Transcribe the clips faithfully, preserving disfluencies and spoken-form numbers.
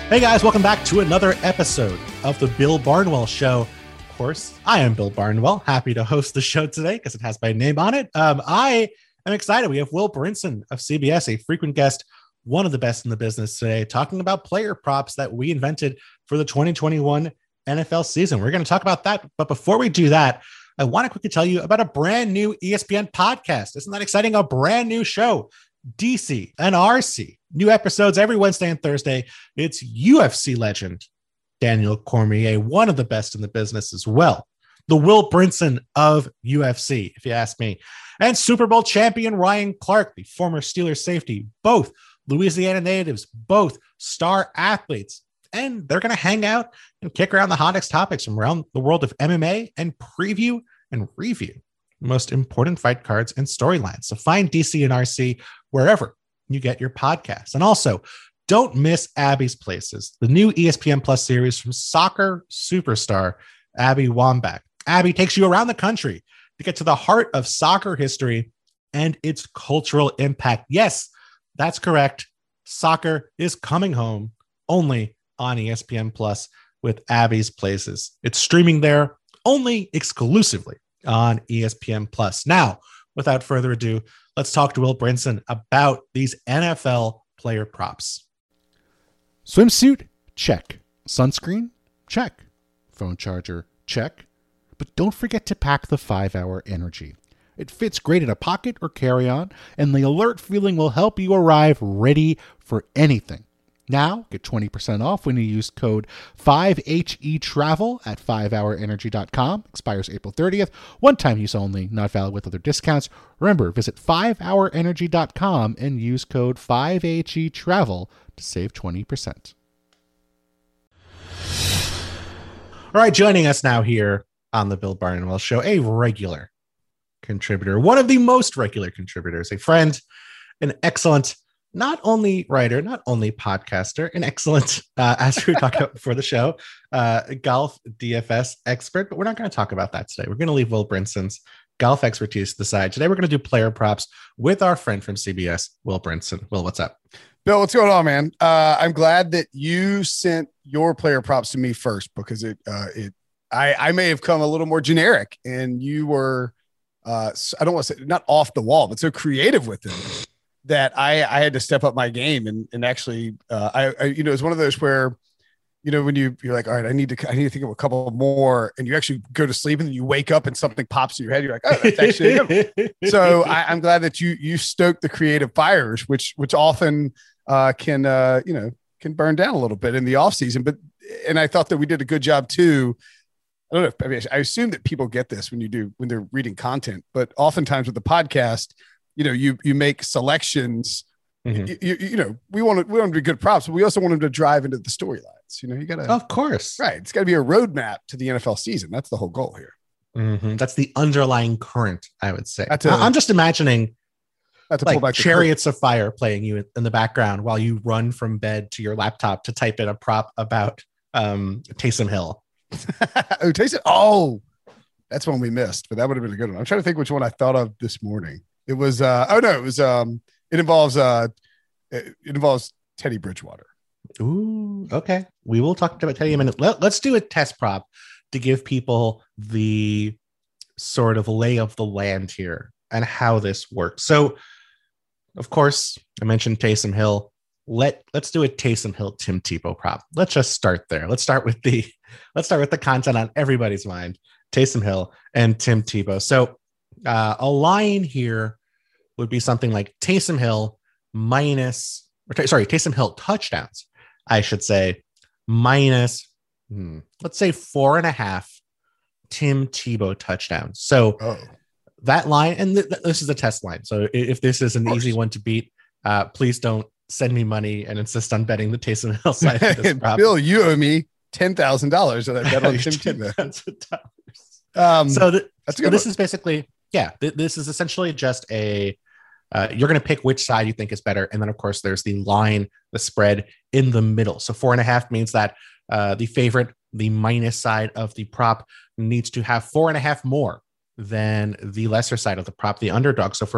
Hey guys, welcome back to another episode of the Bill Barnwell Show. Of course, I am Bill Barnwell, happy to host the show today because it has my name on it. Um, I am excited. We have Will Brinson of C B S, a frequent guest, one of the best in the business today, talking about player props that we invented for the twenty twenty-one N F L season. We're going to talk about that. But before we do that, I want to quickly tell you about a brand new E S P N podcast. Isn't that exciting? A brand new show, D C and R C. New episodes every Wednesday and Thursday. It's U F C legend Daniel Cormier, one of the best in the business as well. The Will Brinson of U F C, if you ask me. And Super Bowl champion Ryan Clark, the former Steelers safety, both Louisiana natives, both star athletes. And they're going to hang out and kick around the hottest topics from around the world of M M A and preview and review the most important fight cards and storylines. So find D C and R C wherever you get your podcasts. And also, don't miss Abby's Places, the new E S P N Plus series from soccer superstar Abby Wambach. Abby takes you around the country to get to the heart of soccer history and its cultural impact. Yes, that's correct. Soccer is coming home only on E S P N Plus with Abby's Places. It's streaming there only exclusively on E S P N Plus. Now, without further ado, let's talk to Will Brinson about these N F L player props. Swimsuit? Check. Sunscreen? Check. Phone charger? Check. But don't forget to pack the five hour Energy. It fits great in a pocket or carry-on, and the alert feeling will help you arrive ready for anything. Now, get twenty percent off when you use code five H E travel at five hour energy dot com. Expires April thirtieth. One-time use only, not valid with other discounts. Remember, visit five hour energy dot com and use code five H E travel to save twenty percent. All right, joining us now here on the Bill Barnwell Show, a regular contributor, one of the most regular contributors, a friend, an excellent not only writer, not only podcaster, an excellent, uh, as we were talking about before the show, uh, golf D F S expert, but we're not going to talk about that today. We're going to leave Will Brinson's golf expertise to the side. Today, we're going to do player props with our friend from C B S, Will Brinson. Will, what's up? Bill, what's going on, man? Uh, I'm glad that you sent your player props to me first because it, uh, it, I, I may have come a little more generic and you were, uh, I don't want to say not off the wall, but so creative with them that I, I had to step up my game and, and actually, uh, I, I, you know, it's one of those where, you know, when you, you're like, all right, I need to, I need to think of a couple more, and you actually go to sleep and then you wake up and something pops in your head. You're like, oh, that's actually a good one. So I, I'm glad that you, you stoked the creative fires, which, which often uh, can, uh, you know, can burn down a little bit in the off season. But, and I thought that we did a good job too. I don't know if, I mean, I assume that people get this when you do, when they're reading content, but oftentimes with the podcast, you know, you, you make selections, mm-hmm. you, you, you know, we want to, we want to be good props, but we also want them to drive into the storylines. You know, you got to, of course, right. It's got to be a roadmap to the N F L season. That's the whole goal here. Mm-hmm. That's the underlying current, I would say. That's a, I'm just imagining that's like back Chariots of Fire playing you in the background while you run from bed to your laptop to type in a prop about um, Taysom Hill. oh, Taysom. Oh, that's one we missed, but that would have been a good one. I'm trying to think which one I thought of this morning. It was, uh, oh no, it was, um, it involves, uh, it, it involves Teddy Bridgewater. Ooh, okay. We will talk about Teddy in a minute. Let, let's do a test prop to give people the sort of lay of the land here and how this works. So, of course, I mentioned Taysom Hill. Let, let's do a Taysom Hill, Tim Tebow prop. Let's just start there. Let's start with the, let's start with the content on everybody's mind, Taysom Hill and Tim Tebow. So uh, a line here would be something like Taysom Hill minus, or t- sorry, Taysom Hill touchdowns, I should say, minus, hmm, let's say four and a half Tim Tebow touchdowns. So oh. that line, and th- th- this is a test line. So if this is an easy one to beat, uh, please don't send me money and insist on betting the Taysom Hill side of this prop. Bill, you owe me ten thousand dollars that I bet on Tim Tebow. Um, so th- that's so this is basically, yeah, th- this is essentially just a, uh, you're going to pick which side you think is better. And then, of course, there's the line, the spread in the middle. So four and a half means that uh, the favorite, the minus side of the prop, needs to have four and a half more than the lesser side of the prop, the underdog. So for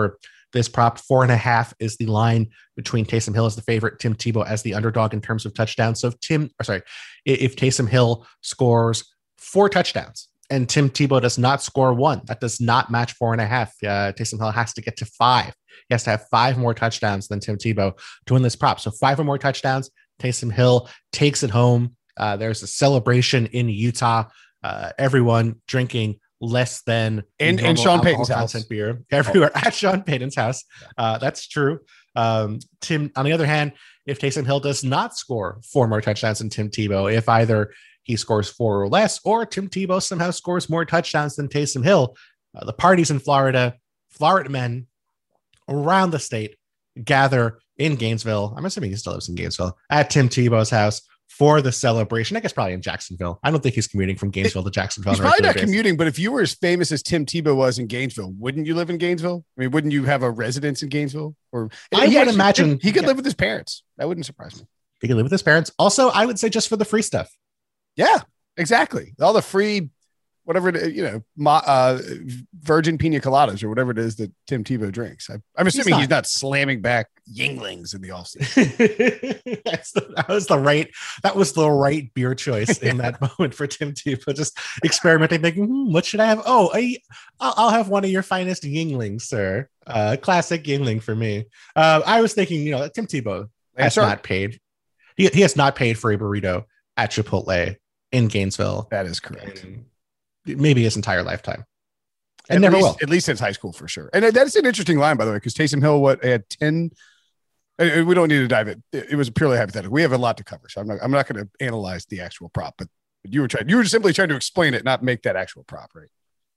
this prop. Four and a half is the line between Taysom Hill as the favorite, Tim Tebow as the underdog in terms of touchdowns. So if Tim, or sorry, if Taysom Hill scores four touchdowns and Tim Tebow does not score one, that does not match four and a half. Uh, Taysom Hill has to get to five. He has to have five more touchdowns than Tim Tebow to win this prop. So five or more touchdowns, Taysom Hill takes it home. Uh, there's a celebration in Utah. Uh, everyone drinking less than and, and Sean Payton's house beer everywhere at Sean Payton's house. Uh, that's true. Um, Tim, on the other hand, if Taysom Hill does not score four more touchdowns than Tim Tebow, if either he scores four or less, or Tim Tebow somehow scores more touchdowns than Taysom Hill, uh, the parties in Florida, Florida men around the state gather in Gainesville. I'm assuming he still lives in Gainesville at Tim Tebow's house for the celebration. I guess probably in Jacksonville. I don't think he's commuting from Gainesville to Jacksonville. He's probably not commuting, but if you were as famous as Tim Tebow was in Gainesville, wouldn't you live in Gainesville? I mean, wouldn't you have a residence in Gainesville? Or I would actually, imagine he could yeah. live with his parents. That wouldn't surprise me. He could live with his parents. Also, I would say just for the free stuff. Yeah, exactly. All the free, whatever, it, you know, ma, uh, virgin pina coladas or whatever it is that Tim Tebow drinks. I, I'm assuming he's not. he's not slamming back Yinglings in the offseason. That's the, that was the right. That was the right beer choice in yeah. that moment for Tim Tebow. Just experimenting, thinking, hmm, what should I have? Oh, I, I'll have one of your finest Yinglings, sir. Uh, classic Yingling for me. Uh, I was thinking, you know, Tim Tebow has right. not paid. He he has not paid for a burrito at Chipotle in Gainesville. That is correct. Maybe his entire lifetime. And at never least, will. At least since high school for sure. And that's an interesting line, by the way, because Taysom Hill, what had ten. We don't need to dive in. It was purely hypothetical. We have a lot to cover, so I'm not. I'm not going to analyze the actual prop, but, but you were trying. You were simply trying to explain it, not make that actual prop, right?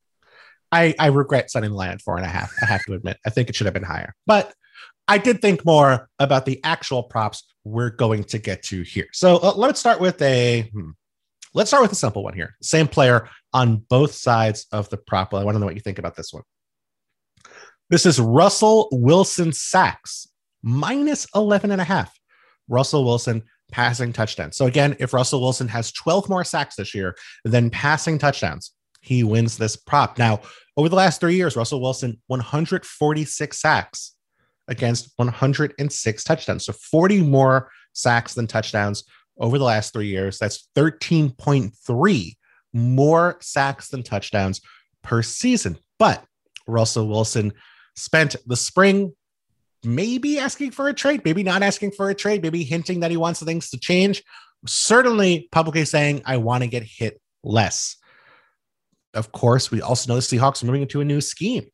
I I regret setting the line at four and a half. I have to admit, I think it should have been higher, but I did think more about the actual props we're going to get to here. So uh, let's start with a. Hmm, let's start with a simple one here. Same player on both sides of the prop. Well, I want to know what you think about this one. This is Russell Wilson sacks. Minus eleven and a half. Russell Wilson passing touchdowns. So again, if Russell Wilson has twelve more sacks this year than passing touchdowns, he wins this prop. Now, over the last three years, Russell Wilson, one hundred forty-six sacks against one hundred six touchdowns. So forty more sacks than touchdowns over the last three years. That's thirteen point three more sacks than touchdowns per season. But Russell Wilson spent the spring maybe asking for a trade, maybe not asking for a trade, maybe hinting that he wants things to change. Certainly publicly saying, I want to get hit less. Of course, we also know the Seahawks are moving into a new scheme.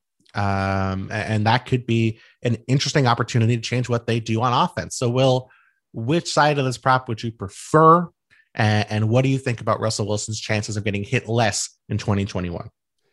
Um, and that could be an interesting opportunity to change what they do on offense. So, Will, which side of this prop would you prefer? And, and what do you think about Russell Wilson's chances of getting hit less in twenty twenty-one?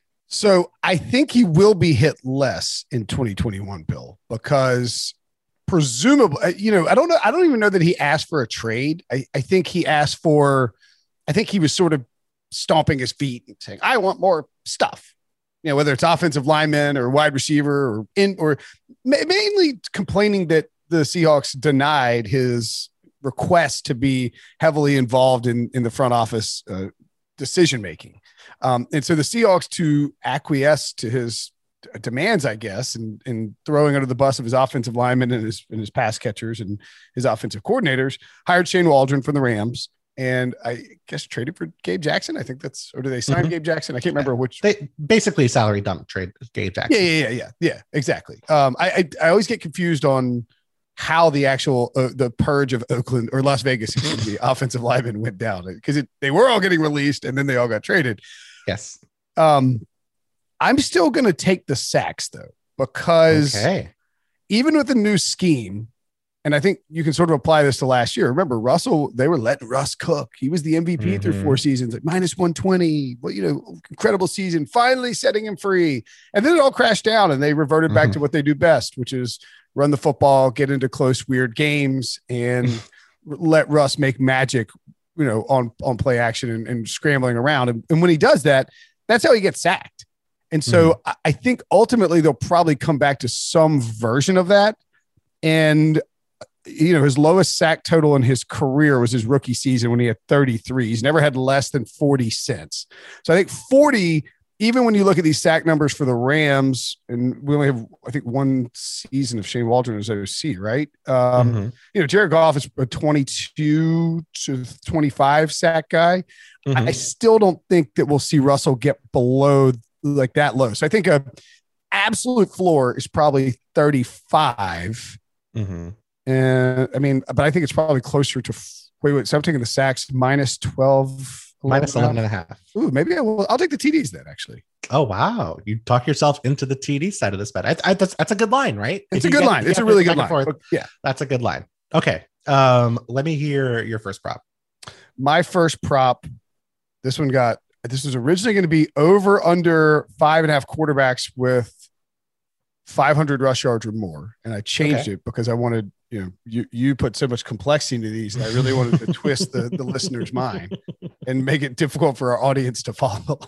So I think he will be hit less in twenty twenty-one, Bill, because presumably, you know, I don't know. I don't even know that he asked for a trade. I, I think he asked for, I think he was sort of stomping his feet and saying, I want more stuff, you know, whether it's offensive lineman or wide receiver or in, or ma- mainly complaining that the Seahawks denied his request to be heavily involved in, in the front office uh, decision-making. Um, and so the Seahawks, to acquiesce to his demands, I guess, and, and throwing under the bus of his offensive linemen and his, and his pass catchers and his offensive coordinators, hired Shane Waldron from the Rams. And I guess traded for Gabe Jackson. I think that's, or do they sign mm-hmm. Gabe Jackson? I can't remember which. They basically salary dump trade Gabe Jackson. Yeah, yeah, yeah, yeah, yeah, exactly. Um, I, I I always get confused on how the actual uh, the purge of Oakland or Las Vegas, the offensive linemen went down, because they were all getting released and then they all got traded. Yes. Um, I'm still going to take the sacks though, because okay. even with the new scheme, and I think you can sort of apply this to last year. Remember, Russell, they were letting Russ cook. He was the M V P mm-hmm. through four seasons, like minus one twenty. Well, you know, incredible season, finally setting him free. And then it all crashed down and they reverted mm-hmm. back to what they do best, which is run the football, get into close, weird games, and let Russ make magic, you know, on, on play action and, and scrambling around. And, and when he does that, that's how he gets sacked. And so mm-hmm. I, I think ultimately they'll probably come back to some version of that. And, you know, his lowest sack total in his career was his rookie season when he had thirty-three. He's never had less than forty since. So I think forty even when you look at these sack numbers for the Rams, and we only have, I think, one season of Shane Waldron as O C, right? Um, mm-hmm. You know, Jared Goff is a twenty-two to twenty-five sack guy. Mm-hmm. I still don't think that we'll see Russell get below like that low. So I think a absolute floor is probably thirty-five. Mm-hmm. And I mean, but I think it's probably closer to, wait, wait, so I'm taking the sacks minus twelve. Minus eleven and a half. Ooh, maybe I will. I'll take the T Ds then, actually. Oh, wow. You talk yourself into the T D side of this bet. I, I, that's, that's a good line, right? It's a good get, line. It's a really good line. Forth, yeah. That's a good line. Okay. Um, let me hear your first prop. My first prop, this one got, this was originally going to be over under five and a half quarterbacks with five hundred rush yards or more. And I changed okay. it because I wanted, you know, you, you put so much complexity into these, and I really wanted to twist the, the listener's mind and make it difficult for our audience to follow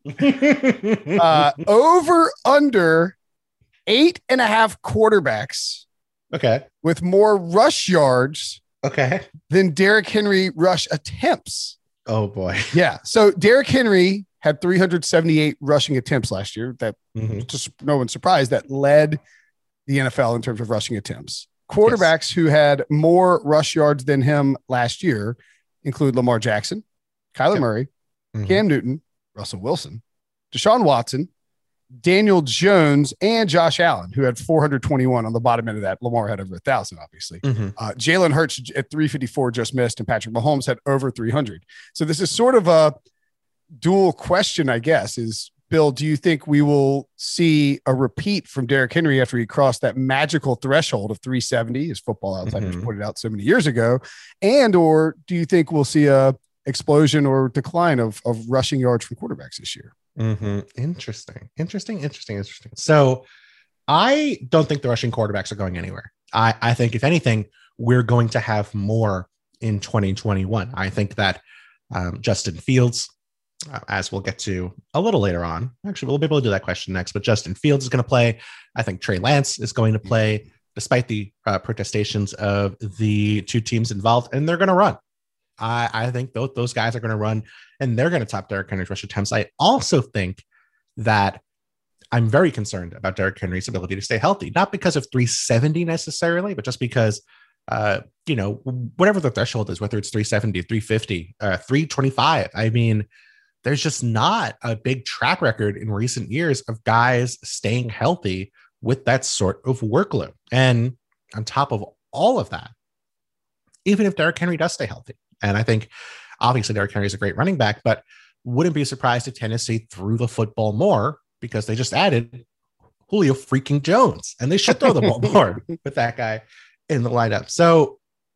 along. uh, over under eight and a half quarterbacks. Okay. With more rush yards. Okay. Than Derrick Henry rush attempts. Oh boy. Yeah. So Derrick Henry had three hundred seventy-eight rushing attempts last year. That mm-hmm. just no one's surprised that led the N F L in terms of rushing attempts. Quarterbacks yes. who had more rush yards than him last year include Lamar Jackson, Kyler yep. Murray, mm-hmm. Cam Newton, Russell Wilson, Deshaun Watson, Daniel Jones, and Josh Allen, who had four hundred twenty-one on the bottom end of that. Lamar had over a thousand, obviously. Mm-hmm. Uh, Jalen Hurts at three fifty-four just missed, and Patrick Mahomes had over three hundred. So this is sort of a dual question, I guess, is, Bill, do you think we will see a repeat from Derrick Henry after he crossed that magical threshold of three seventy, as Football Outsiders mm-hmm. pointed out so many years ago? And, or do you think we'll see a explosion or decline of, of rushing yards from quarterbacks this year? Mm-hmm. Interesting, interesting, interesting, interesting. So I don't think the rushing quarterbacks are going anywhere. I, I think if anything, we're going to have more in twenty twenty-one. I think that um, Justin Fields, Uh, as we'll get to a little later on. Actually, we'll be able to do that question next, but Justin Fields is going to play. I think Trey Lance is going to play, despite the uh, protestations of the two teams involved, and they're going to run. I, I think those, those guys are going to run, and they're going to top Derrick Henry's rush attempts. I also think that I'm very concerned about Derrick Henry's ability to stay healthy, not because of three seventy necessarily, but just because, uh, you know, whatever the threshold is, whether it's three seventy, three fifty, uh, three twenty-five, I mean, there's just not a big track record in recent years of guys staying healthy with that sort of workload. And on top of all of that, even if Derrick Henry does stay healthy, and I think obviously Derrick Henry is a great running back, but wouldn't be surprised if Tennessee threw the football more because they just added Julio freaking Jones, and they should throw the ball more with that guy in the lineup. So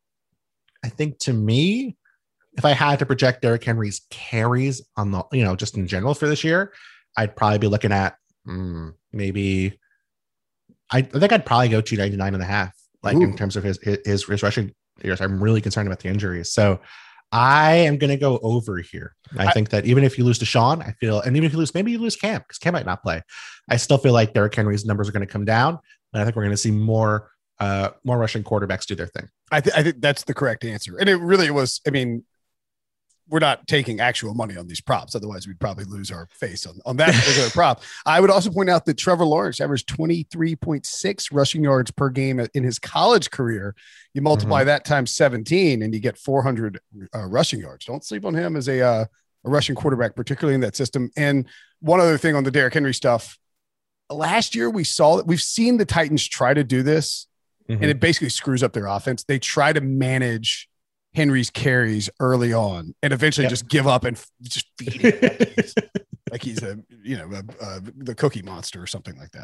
I think, to me, if I had to project Derrick Henry's carries on the, you know, just in general for this year, I'd probably be looking at mm, maybe, I, I think I'd probably go two ninety-nine and a half, like Ooh. in terms of his, his, his rushing years. I'm really concerned about the injuries. So I am going to go over here. I, I think that even if you lose Deshaun, I feel, and even if you lose, maybe you lose Cam, because Cam might not play. I still feel like Derrick Henry's numbers are going to come down. And I think we're going to see more, uh, more rushing quarterbacks do their thing. I, th- I think that's the correct answer. And it really was, I mean, we're not taking actual money on these props. Otherwise, we'd probably lose our face on, on that particular prop. I would also point out that Trevor Lawrence averaged twenty-three point six rushing yards per game in his college career. You multiply mm-hmm. that times seventeen and you get four hundred uh, rushing yards. Don't sleep on him as a, uh, a rushing quarterback, particularly in that system. And one other thing on the Derrick Henry stuff, last year we saw that we've seen the Titans try to do this mm-hmm. and it basically screws up their offense. They try to manage Henry's carries early on and eventually yep. just give up and f- just feed him like, he's, like he's a, you know, a, a, the Cookie Monster or something like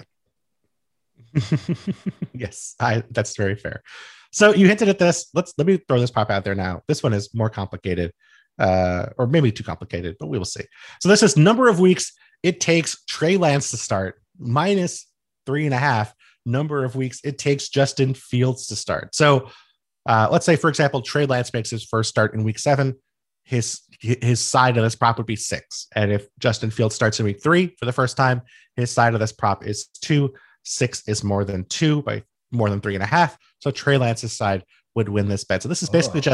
that. Yes, I, that's very fair. So you hinted at this. Let's, let me throw this prop out there now. This one is more complicated uh, or maybe too complicated, but we will see. So this is number of weeks it takes Trey Lance to start minus three and a half number of weeks it takes Justin Fields to start. So Uh, let's say, for example, Trey Lance makes his first start in week seven. His his side of this prop would be six. And if Justin Fields starts in week three for the first time, his side of this prop is two. Six is more than two by more than three and a half. So Trey Lance's side would win this bet. So this is basically oh. just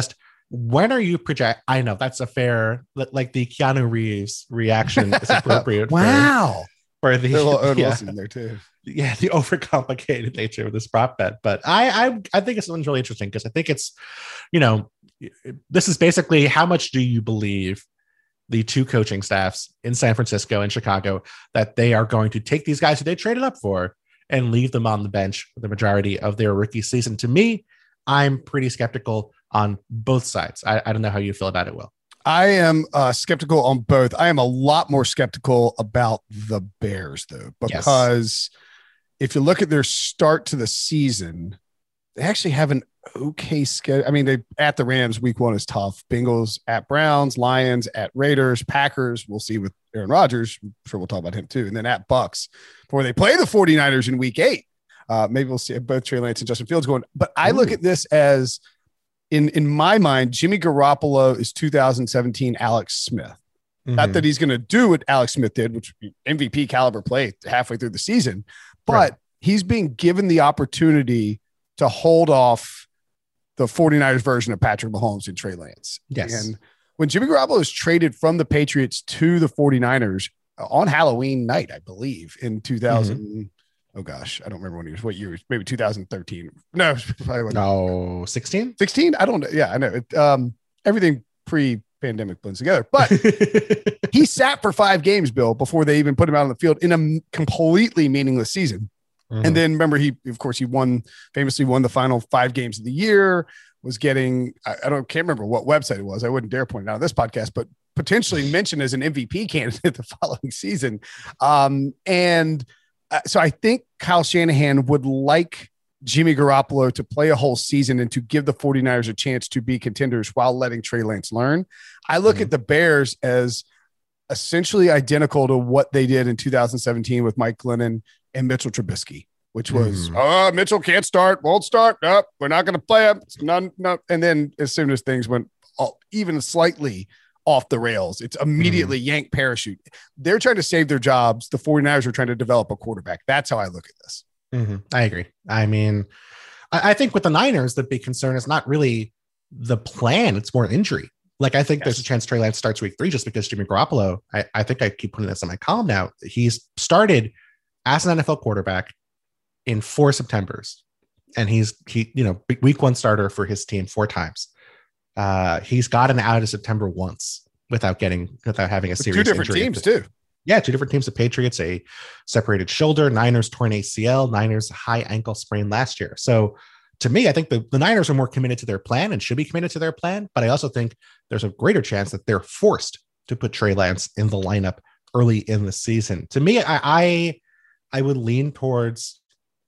When are you project? I know that's a fair, like the Keanu Reeves reaction is appropriate. Wow. For, for the Owen yeah, Wilson there too. Yeah, the overcomplicated nature of this prop bet. But I I, I think it's really interesting because I think it's, you know, this is basically how much do you believe the two coaching staffs in San Francisco and Chicago that they are going to take these guys who they traded up for and leave them on the bench for the majority of their rookie season. To me, I'm pretty skeptical on both sides. I, I don't know how you feel about it, Will. I am uh, skeptical on both. I am a lot more skeptical about the Bears, though, because yes. if you look at their start to the season, they actually have an okay schedule. I mean, they at the Rams, week one is tough. Bengals at Browns, Lions at Raiders, Packers. We'll see with Aaron Rodgers. I'm sure we'll talk about him too. And then at Bucks before they play the 49ers in week eight. Uh, maybe we'll see both Trey Lance and Justin Fields going. But I Ooh. look at this as in, in my mind, Jimmy Garoppolo is two thousand seventeen Alex Smith. Mm-hmm. Not that he's going to do what Alex Smith did, which M V P caliber play halfway through the season, but right. he's being given the opportunity to hold off the 49ers version of Patrick Mahomes and Trey Lance. Yes. And when Jimmy Garoppolo was traded from the Patriots to the 49ers on Halloween night, I believe in two thousand, mm-hmm. oh gosh, I don't remember when he was, what year, maybe two thousand thirteen. No, probably no, sixteen, sixteen. I don't know. Yeah, I know it. Um, everything pre-pandemic blends together, but he sat for five games, Bill, before they even put him out on the field in a completely meaningless season. Mm-hmm. And then remember, he, of course, he won, famously won the final five games of the year, was getting, I, I don't, can't remember what website it was. I wouldn't dare point it out on this podcast, but potentially mentioned as an M V P candidate the following season. Um, and uh, so I think Kyle Shanahan would like Jimmy Garoppolo to play a whole season and to give the 49ers a chance to be contenders while letting Trey Lance learn. I look mm-hmm. at the Bears as essentially identical to what they did in two thousand seventeen with Mike Glennon and Mitchell Trubisky, which was, mm. oh, Mitchell can't start, won't start. Nope, we're not going to play him. It's none, no. And then as soon as things went all, even slightly off the rails, it's immediately mm. yank parachute. They're trying to save their jobs. The 49ers are trying to develop a quarterback. That's how I look at this. Mm-hmm. I agree. I mean, I, I think with the Niners, the big concern is not really the plan. It's more injury. Like, I think yes. there's a chance Trey Lance starts week three just because Jimmy Garoppolo, I, I think I keep putting this in my column now. He's started as an N F L quarterback in four Septembers. And he's, he, you know, week one starter for his team four times. Uh, he's gotten out of September once without getting, without having a With serious two different injury. teams too. Yeah. Two different teams. The Patriots, a separated shoulder, Niners torn A C L, Niners high ankle sprain last year. So to me, I think the, the Niners are more committed to their plan and should be committed to their plan. But I also think there's a greater chance that they're forced to put Trey Lance in the lineup early in the season. To me, I, I, I would lean towards,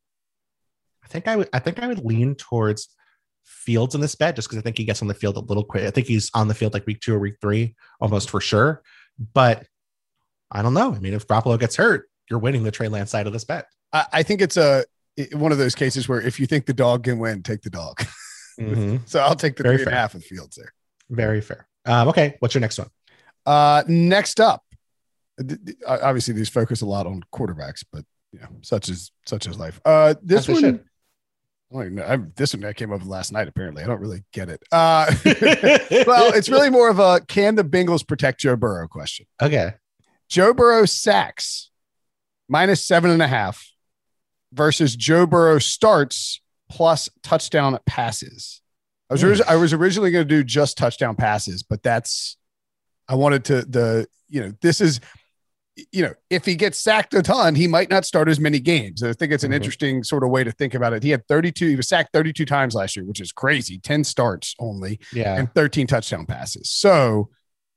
I think I would, I think I would lean towards Fields in this bet just because I think he gets on the field a little quick. I think he's on the field like week two or week three, almost for sure. But I don't know. I mean, if Garoppolo gets hurt, you're winning the Trey Lance side of this bet. I, I think it's a, one of those cases where if you think the dog can win, take the dog. Mm-hmm. So I'll take the Very three fair. and a half of Fields there. Very fair. Um, okay. What's your next one? Uh, next up, obviously these focus a lot on quarterbacks, but you know, such as such as life. Uh, this That's one, I don't even know, I, this one that came up last night. Apparently, I don't really get it. Uh, well, it's really more of a can the Bengals protect Joe Burrow question. Okay, Joe Burrow sacks minus seven and a half versus Joe Burrow starts plus touchdown passes. I was mm. I was originally going to do just touchdown passes, but that's I wanted to the you know this is. You know, if he gets sacked a ton, he might not start as many games. I think it's an mm-hmm. interesting sort of way to think about it. He had thirty-two, he was sacked thirty-two times last year, which is crazy. ten starts only, yeah, and thirteen touchdown passes. So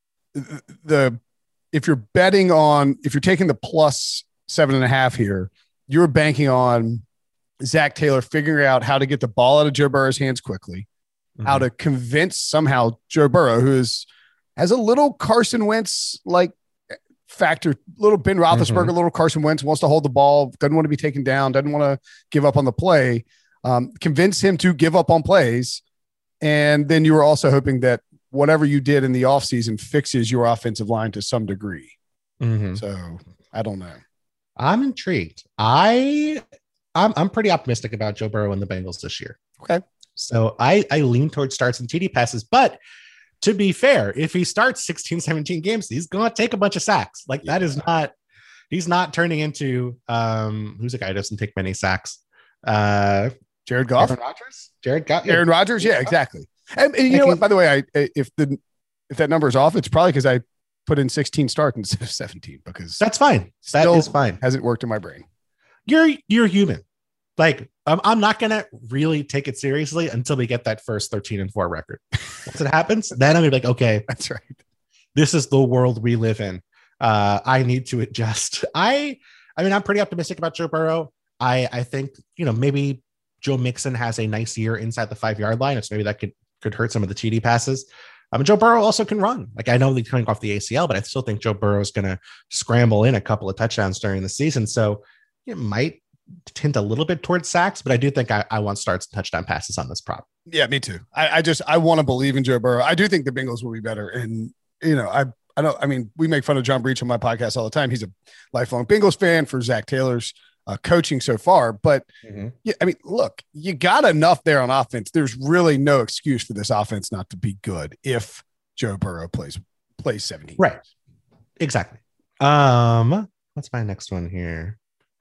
the if you're betting on, if you're taking the plus seven and a half here, you're banking on Zach Taylor figuring out how to get the ball out of Joe Burrow's hands quickly, mm-hmm. how to convince somehow Joe Burrow, who is has a little Carson Wentz like factor, little Ben Roethlisberger, mm-hmm. little Carson Wentz, wants to hold the ball, doesn't want to be taken down, doesn't want to give up on the play. Um, convince him to give up on plays. And then you were also hoping that whatever you did in the offseason fixes your offensive line to some degree. Mm-hmm. So I don't know. I'm intrigued. I, I'm, I'm pretty optimistic about Joe Burrow and the Bengals this year. Okay. So I, I lean towards starts and T D passes. But to be fair, if he starts sixteen, seventeen games, he's going to take a bunch of sacks. Like that yeah. is not, he's not turning into, um, who's a guy who doesn't take many sacks? Uh, Jared Goff? Aaron Rodgers? Jared Goff? Aaron Rodgers? Yeah, exactly. And, and you know what, by the way, I if the if that number is off, it's probably because I put in sixteen starts instead of seventeen because that's fine. That is fine. Hasn't worked in my brain. You're you're human. Like I'm, I'm not gonna really take it seriously until we get that first thirteen and four record. Once it happens, then I'm gonna be like, okay, that's right. This is the world we live in. Uh, I need to adjust. I I mean, I'm pretty optimistic about Joe Burrow. I I think you know maybe Joe Mixon has a nice year inside the five yard line. It's maybe that could could hurt some of the T D passes. I mean, Joe Burrow also can run. Like I know he's coming off the A C L, but I still think Joe Burrow is going to scramble in a couple of touchdowns during the season. So it might tend a little bit towards sacks, but I do think I, I want starts and touchdown passes on this prop. Yeah, me too. I, I just I want to believe in Joe Burrow. I do think the Bengals will be better. And you know, I I don't. I mean, we make fun of John Breach on my podcast all the time. He's a lifelong Bengals fan for Zach Taylor's uh, coaching so far. But mm-hmm. yeah, I mean, look, you got enough there on offense. There's really no excuse for this offense not to be good if Joe Burrow plays plays seventeen. Right. Exactly. Um, what's my next one here?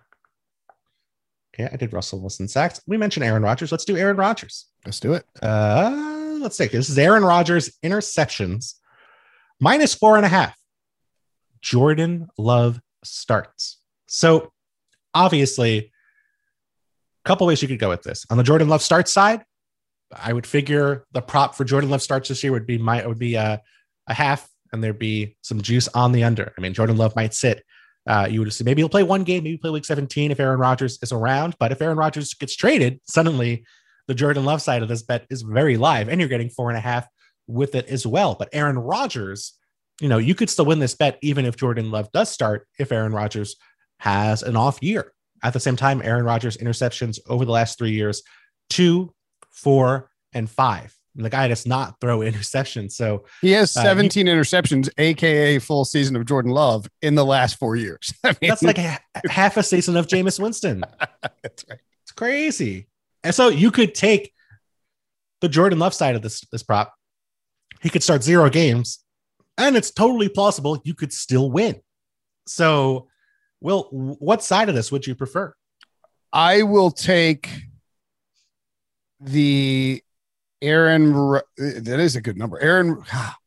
Okay, I did Russell Wilson sacks. We mentioned Aaron Rodgers. Let's do Aaron Rodgers. Let's do it. Uh, let's take this is Aaron Rodgers interceptions minus four and a half. Jordan Love starts. So obviously, a couple ways you could go with this. On the Jordan Love starts side, I would figure the prop for Jordan Love starts this year would be my would be a, a half, and there'd be some juice on the under. I mean, Jordan Love might sit. Uh, you would assume maybe he'll play one game, maybe play week seventeen if Aaron Rodgers is around. But if Aaron Rodgers gets traded, suddenly the Jordan Love side of this bet is very live, and you're getting four and a half with it as well. But Aaron Rodgers, you know, you could still win this bet even if Jordan Love does start if Aaron Rodgers has an off year. At the same time, Aaron Rodgers interceptions over the last three years, two, four, and five. And the guy does not throw interceptions. So he has seventeen uh, you, interceptions, A K A full season of Jordan Love in the last four years. I mean, that's like a, half a season of Jameis Winston. That's right. It's crazy. And so you could take the Jordan Love side of this, this prop. He could start zero games, and it's totally plausible you could still win. So, Will, what side of this would you prefer? I will take the Aaron. That is a good number. Aaron.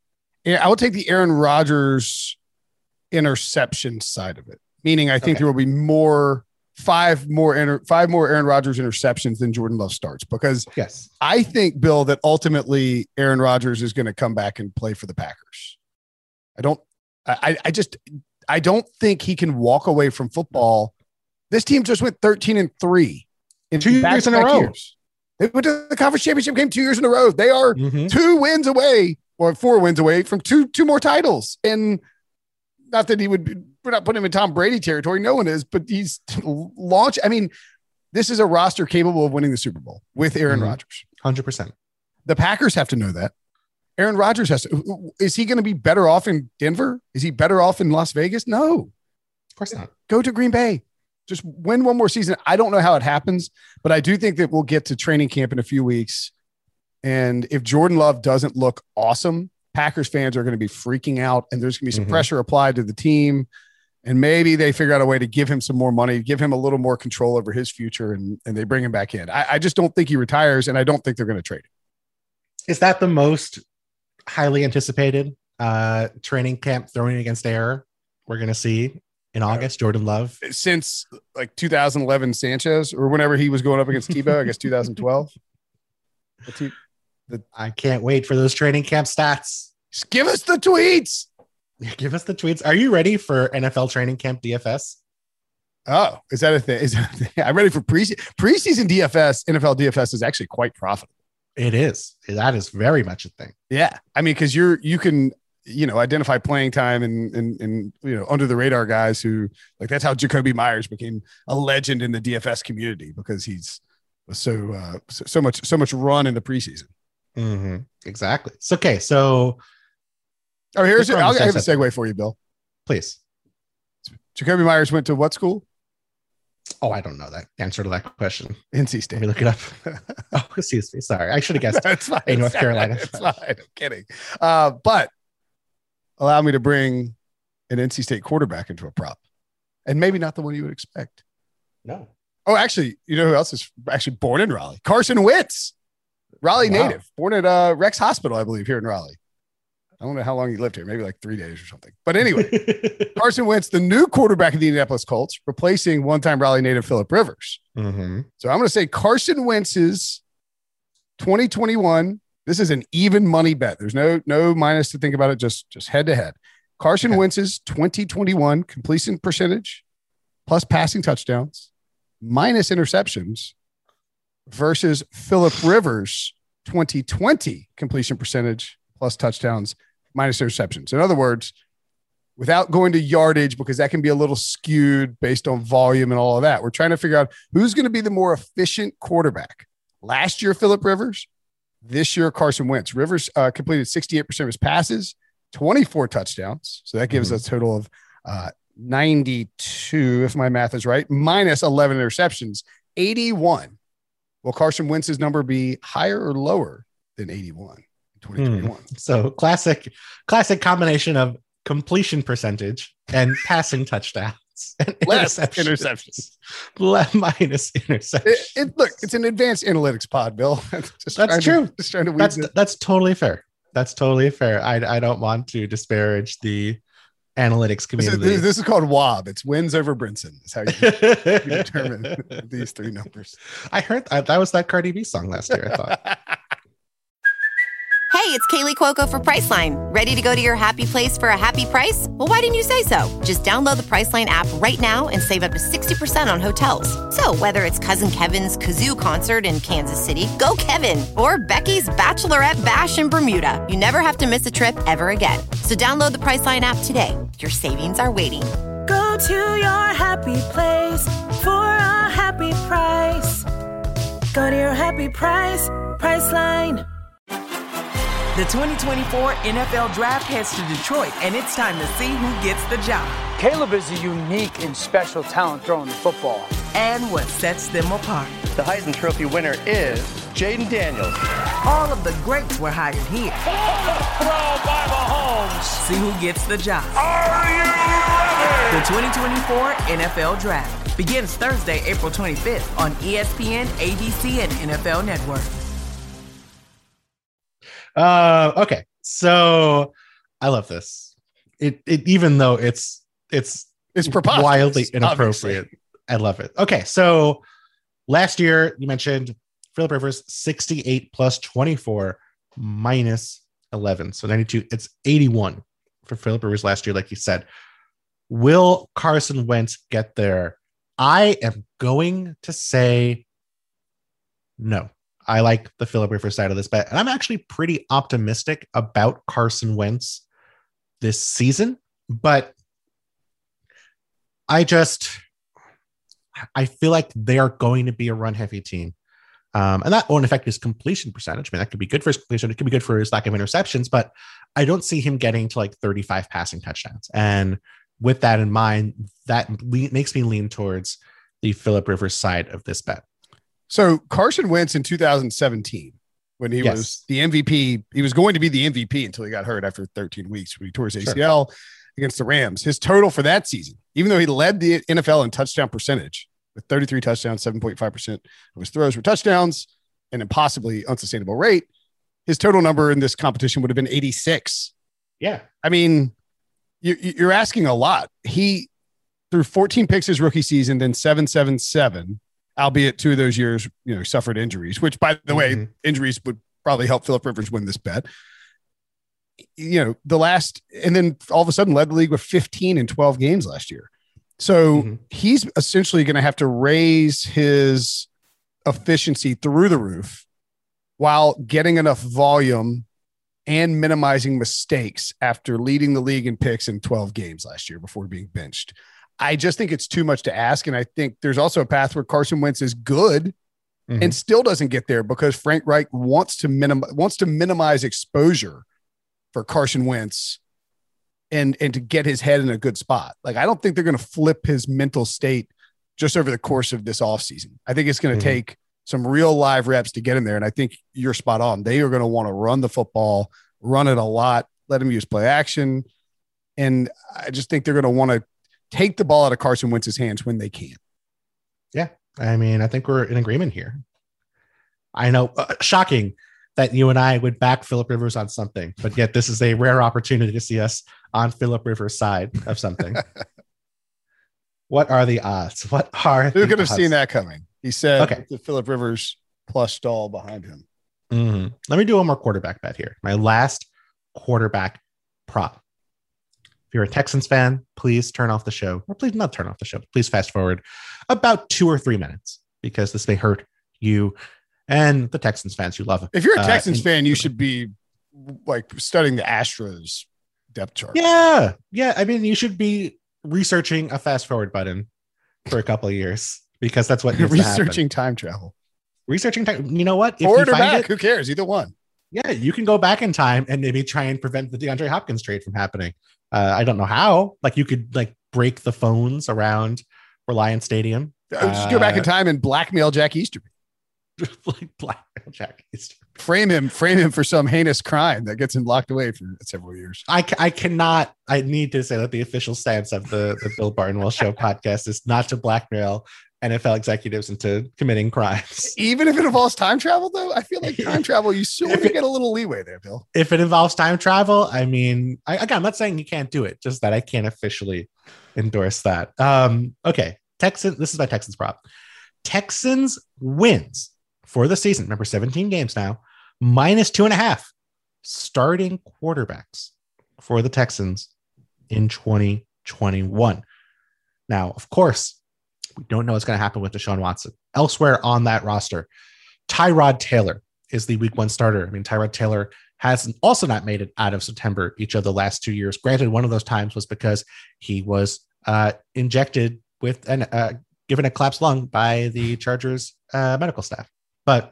I will take the Aaron Rodgers interception side of it, meaning I think okay. there will be more five more inter, five more Aaron Rodgers interceptions than Jordan Love starts, because yes, I think, Bill, that ultimately Aaron Rodgers is going to come back and play for the Packers. I don't. I, I just. I don't think he can walk away from football. This team just went thirteen and three in two years in a row. Years. They went to the conference championship game two years in a row. They are mm-hmm. two wins away or four wins away from two, two more titles. And not that he would be, we're not putting him in Tom Brady territory. No one is, but he's launched. I mean, this is a roster capable of winning the Super Bowl with Aaron mm-hmm. Rodgers. one hundred percent. The Packers have to know that. Aaron Rodgers has to. Is he going to be better off in Denver? Is he better off in Las Vegas? No. Of course not. Go to Green Bay. Just win one more season. I don't know how it happens, but I do think that we'll get to training camp in a few weeks. And if Jordan Love doesn't look awesome, Packers fans are going to be freaking out, and there's going to be some mm-hmm. pressure applied to the team. And maybe they figure out a way to give him some more money, give him a little more control over his future, and, and they bring him back in. I, I just don't think he retires, and I don't think they're going to trade him. Is that the most highly anticipated uh, training camp throwing against error we're going to see in August? Jordan Love since like two thousand eleven Sanchez, or whenever he was going up against Tebow, I guess two thousand twelve. The, the, I can't wait for those training camp stats. Just give us the tweets. Give us the tweets. Are you ready for N F L training camp D F S? Oh, is that a thing? Is that a thing? I'm ready for preseason. Preseason D F S, N F L D F S is actually quite profitable. It is. That is very much a thing. Yeah. I mean, because you're, you can, you know, identify playing time and, and, and, you know, under the radar guys who, like, that's how Jacoby Myers became a legend in the D F S community, because he's so, uh, so, so much, so much run in the preseason. Mm-hmm. Exactly. So, okay. So, oh, here's, I'll, I have a segue for you, Bill. Please. Jacoby Myers went to what school? Oh, I don't know that answer to that question. N C Let State. me look it up. Oh, excuse me. Sorry. I should have guessed. That's fine. Hey, North Carolina. It's fine. I'm kidding. Uh, but allow me to bring an N C State quarterback into a prop, and maybe not the one you would expect. No. Oh, actually, you know who else is actually born in Raleigh? Carson Wentz, Raleigh Wow. native, born at uh, Rex Hospital, I believe, here in Raleigh. I don't know how long he lived here, maybe like three days or something. But anyway, Carson Wentz, the new quarterback of the Indianapolis Colts, replacing one-time Raleigh native Phillip Rivers. Mm-hmm. So I'm going to say Carson Wentz's twenty twenty-one. This is an even money bet. There's no no minus to think about it. Just just head to head. Carson Okay. Wentz's twenty twenty-one completion percentage plus passing touchdowns minus interceptions versus Phillip Rivers' twenty twenty completion percentage plus touchdowns minus interceptions. In other words, without going to yardage, because that can be a little skewed based on volume and all of that, we're trying to figure out who's going to be the more efficient quarterback. Last year, Phillip Rivers. This year, Carson Wentz. Rivers uh, completed sixty-eight percent of his passes, twenty-four touchdowns. So that gives Mhm. us a total of uh, ninety-two, if my math is right, minus eleven interceptions, eighty-one. Will Carson Wentz's number be higher or lower than eighty-one in twenty twenty-one? So classic, classic combination of completion percentage and passing touchdowns. And Less interceptions. interceptions. Le- minus interceptions. It, it, look, it's an advanced analytics pod, Bill. Just That's trying true. To, just trying to weed that's it. that's totally fair. That's totally fair. I I don't want to disparage the analytics This is, community. this, this is called W O B. It's wins over Brinson. That's how you, you determine these three numbers. I heard that, that was that Cardi B song last year. I thought. Hey, it's Kaylee Cuoco for Priceline. Ready to go to your happy place for a happy price? Well, why didn't you say so? Just download the Priceline app right now and save up to sixty percent on hotels. So whether it's Cousin Kevin's Kazoo concert in Kansas City, go Kevin, or Becky's Bachelorette Bash in Bermuda, you never have to miss a trip ever again. So download the Priceline app today. Your savings are waiting. Go to your happy place for a happy price. Go to your happy price, Priceline. The twenty twenty-four N F L Draft heads to Detroit, and it's time to see who gets the job Caleb is a unique and special talent throwing the football. and what sets them apart. The Heisman Trophy winner is Jaden Daniels. All of the greats were hired here. Throw by Mahomes. See who gets the job. Are you ready? The twenty twenty-four N F L Draft begins Thursday, April twenty-fifth on E S P N, A B C, and N F L Network. Uh, okay, so I love this. It, it even though it's it's It's preposterous, wildly inappropriate. obviously. I love it. Okay, so last year you mentioned Phillip Rivers sixty-eight plus twenty-four minus eleven, so ninety-two. It's eighty-one for Phillip Rivers last year, like you said. Will Carson Wentz get there? I am going to say no. I like the Phillip Rivers side of this bet, and I'm actually pretty optimistic about Carson Wentz this season, but I just, I feel like they are going to be a run heavy team. Um, and that won't affect his completion percentage. I mean, that could be good for his completion. It could be good for his lack of interceptions, but I don't see him getting to like thirty-five passing touchdowns. And with that in mind, that le- makes me lean towards the Phillip Rivers side of this bet. So Carson Wentz in two thousand seventeen, when he Yes. was the M V P, he was going to be the M V P until he got hurt after thirteen weeks when he tore his Sure. A C L against the Rams. His total for that season, even though he led the N F L in touchdown percentage with thirty-three touchdowns, seven point five percent of his throws were touchdowns, and impossibly unsustainable rate, his total number in this competition would have been eighty-six. Yeah. I mean, you, you're asking a lot. He threw fourteen picks his rookie season, then seven, seven, seven. Albeit two of those years, you know, suffered injuries, which, by the way, Mhm. injuries would probably help Phillip Rivers win this bet. You know, the last, and then all of a sudden led the league with fifteen and twelve games last year. So Mhm. he's essentially going to have to raise his efficiency through the roof while getting enough volume and minimizing mistakes after leading the league in picks in twelve games last year before being benched. I just think it's too much to ask. And I think there's also a path where Carson Wentz is good Mhm. and still doesn't get there because Frank Reich wants to minimize, wants to minimize exposure for Carson Wentz and, and to get his head in a good spot. Like, I don't think they're going to flip his mental state just over the course of this offseason. I think it's going to Mhm. take some real live reps to get in there. And I think you're spot on. They are going to want to run the football, run it a lot, let them use play action. And I just think they're going to want to take the ball out of Carson Wentz's hands when they can. Yeah. I mean, I think we're in agreement here. I know, uh, shocking that you and I would back Phillip Rivers on something, but yet this is a rare opportunity to see us on Phillip Rivers' side of something. What are the odds? What are Who the could have odds? seen that coming? He said Okay. the Phillip Rivers plus stall behind him. Mhm. Let me do one more quarterback bet here. My last quarterback prop. If you're a Texans fan, please turn off the show, or please not turn off the show. Please fast forward about two or three minutes because this may hurt you and the Texans fans who love it. If you're a Uh, Texans and- fan, you should be like studying the Astros depth chart. Yeah. Yeah. I mean, you should be researching a fast forward button for a couple of years because that's what needs to happen. Researching time travel. Researching time. You know what? If Forward you or find back, it, who cares? Either one. yeah, you can go back in time and maybe try and prevent the DeAndre Hopkins trade from happening. Uh, I don't know how. Like you could like break the phones around Reliance Stadium. Just go back in Uh, time and blackmail Jack Easterby. like blackmail Jack Easter. Frame him, frame him for some heinous crime that gets him locked away for several years. I, ca- I cannot. I need to say that the official stance of the, the Bill Barnwell Show podcast is not to blackmail N F L executives into committing crimes. Even if it involves time travel, though, I feel like time travel, you sort of If it- get a little leeway there, Bill. If it involves time travel, I mean, I, again, I'm not saying you can't do it, just that I can't officially endorse that. Um, okay, Texans. This is my Texans prop. Texans wins for the season. Remember, seventeen games now, minus two and a half. Starting quarterbacks for the Texans in twenty twenty-one. Now, of course, we don't know what's going to happen with Deshaun Watson. Elsewhere on that roster, Tyrod Taylor is the week one starter. I mean, Tyrod Taylor has also not made it out of September each of the last two years. Granted, one of those times was because he was uh, injected with and uh, given a collapsed lung by the Chargers uh, medical staff. But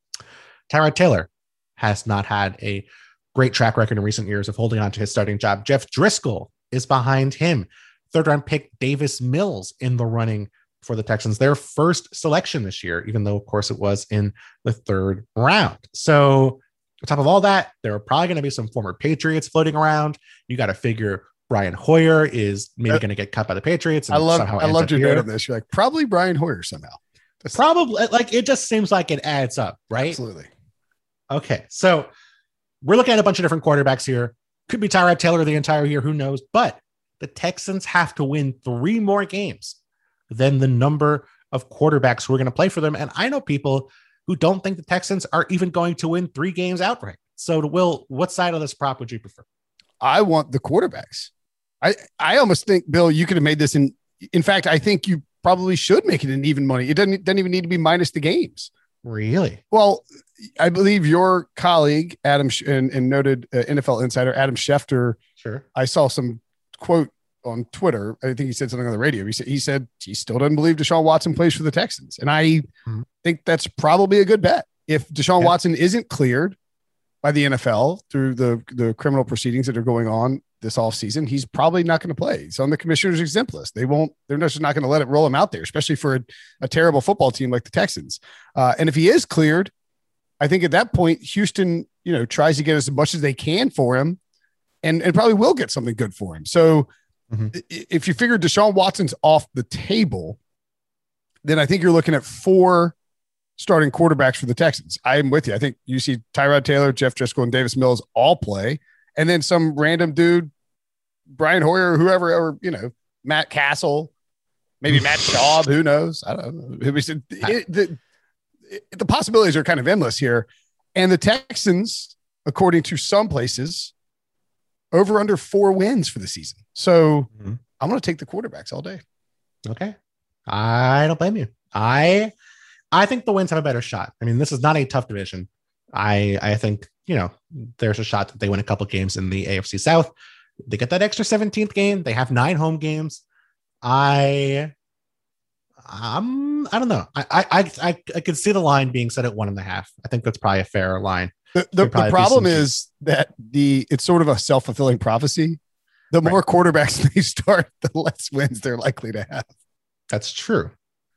Tyrod Taylor has not had a great track record in recent years of holding on to his starting job. Jeff Driscoll is behind him. Third round pick Davis Mills in the running for the Texans, their first selection this year, even though, of course, it was in the third round. So on top of all that, there are probably going to be some former Patriots floating around. You got to figure Brian Hoyer is maybe Uh, going to get cut by the Patriots. And I love, somehow I ends loved up your here. note on this. You're like, probably Brian Hoyer somehow. That's Probably, like, it just seems like it adds up, right? absolutely. Okay, so we're looking at a bunch of different quarterbacks here. Could be Tyrod Taylor the entire year, who knows? But the Texans have to win three more games than the number of quarterbacks who are going to play for them. And I know people who don't think the Texans are even going to win three games outright. So, Will, what side of this prop would you prefer? I want the quarterbacks. I, I almost think, Bill, you could have made this in. In fact, I think you probably should make it an even money. It doesn't, doesn't even need to be minus the games. Really? Well, I believe your colleague, Adam, Sch- and, and noted uh, N F L insider, Adam Schefter, Sure. I saw some quote on Twitter. I think he said something on the radio. He said, he said he still doesn't believe Deshaun Watson plays for the Texans. And I Mhm. think that's probably a good bet. If Deshaun Yeah. Watson isn't cleared by the N F L through the, the criminal proceedings that are going on this offseason, he's probably not going to play. He's on the commissioner's exempt list. They won't, they're just not going to let it roll him out there, especially for a, a terrible football team like the Texans. Uh, and if he is cleared, I think at that point, Houston, you know, tries to get as much as they can for him and, and probably will get something good for him. So Mhm. i- if you figure Deshaun Watson's off the table, then I think you're looking at four starting quarterbacks for the Texans. I'm with you. I think you see Tyrod Taylor, Jeff Driscoll, and Davis Mills all play. And then some random dude, Brian Hoyer, whoever, or, you know, Matt Castle, maybe Matt Schaub, who knows? I don't know. It was, it, the, it, the possibilities are kind of endless here. And the Texans, according to some places, over under four wins for the season. So Mhm. I'm going to take the quarterbacks all day. Okay. I don't blame you. I I think the Wins have a better shot. I mean, this is not a tough division. I I think, you know, there's a shot that they win a couple games in the A F C South. They get that extra seventeenth game. They have nine home games. I I'm I don't know. I I I, I could see the line being set at one and a half. I think that's probably a fair line. The, the, Could probably the be problem some- is that the it's sort of a self-fulfilling prophecy. The more quarterbacks they start, the less wins they're likely to have. That's true.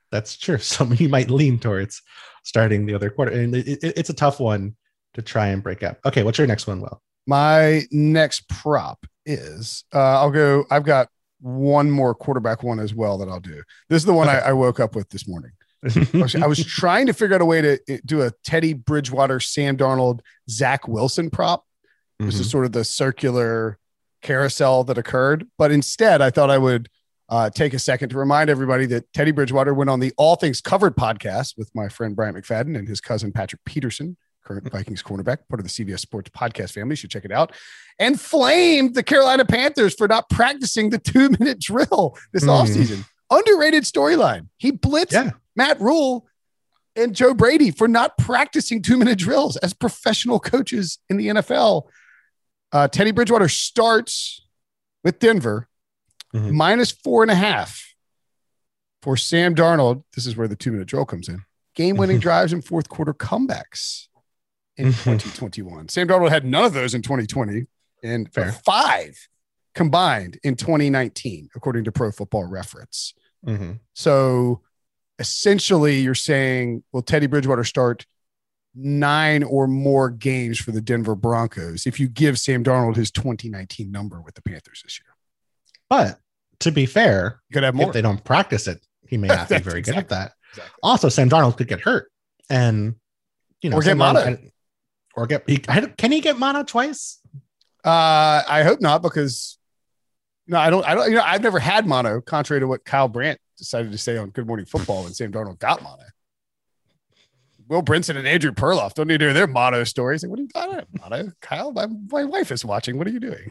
That's true. So you might lean towards starting the other quarter. And it, it, it's a tough one to try and break up. Okay, what's your next one, Will? My next prop is uh, I'll go. I've got one more quarterback one as well that I'll do. This is the one okay. I, I woke up with this morning. I, was, I was trying to figure out a way to do a Teddy Bridgewater, Sam Darnold, Zach Wilson prop. Mm-hmm. This is sort of the circular carousel that occurred. But instead, I thought I would uh, take a second to remind everybody that Teddy Bridgewater went on the All Things Covered podcast with my friend Brian McFadden and his cousin Patrick Peterson, current Vikings cornerback, part of the C B S Sports podcast family. You should check it out. And flamed the Carolina Panthers for not practicing the two-minute drill this mm. offseason. Underrated storyline. He blitzed yeah. Matt Rule and Joe Brady for not practicing two-minute drills as professional coaches in the N F L. Uh, Teddy Bridgewater starts with Denver, mm-hmm. minus four and a half for Sam Darnold. This is where the two-minute drill comes in. Game-winning drives and fourth quarter comebacks in twenty twenty-one. Sam Darnold had none of those in twenty twenty and Fair. five combined in twenty nineteen, according to Pro Football Reference. Mm-hmm. So essentially you're saying, will Teddy Bridgewater start nine or more games for the Denver Broncos if you give Sam Darnold his twenty nineteen number with the Panthers this year? But to be fair, you could have more. If they don't practice it, he may not be very exactly. good at that. Exactly. Also, Sam Darnold could get hurt and, you know, or get mono. Or get, he, can he get mono twice? Uh, I hope not, because no, I don't, I don't, you know, I've never had mono, contrary to what Kyle Brandt decided to say on Good Morning Football when Sam Darnold got mono. Will Brinson and Andrew Perloff don't need to hear their mono stories. Like, what are you talking about? Mono? Kyle, my, my wife is watching. What are you doing?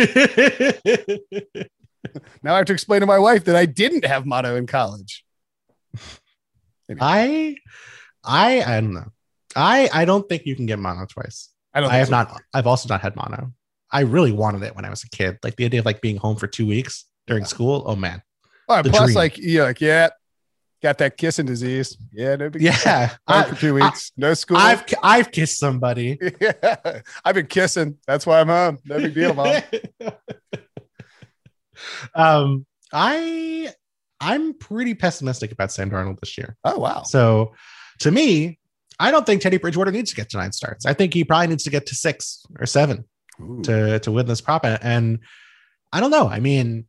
Now I have to explain to my wife that I didn't have mono in college. Anyway. I, I, I don't know. I, I don't think you can get mono twice. I don't. I have so. not. I've also not had mono. I really wanted it when I was a kid. Like the idea of like being home for two weeks during yeah. school. Oh man. All right, plus, dream. like you're like, yeah, got that kissing disease. Yeah, no big yeah. I, for two weeks, I, no school. I've I've kissed somebody. Yeah, I've been kissing. That's why I'm home. No big deal, mom. um, I I'm pretty pessimistic about Sam Darnold this year. Oh wow. So to me, I don't think Teddy Bridgewater needs to get to nine starts. I think he probably needs to get to six or seven Ooh. to to win this prop. And I don't know. I mean,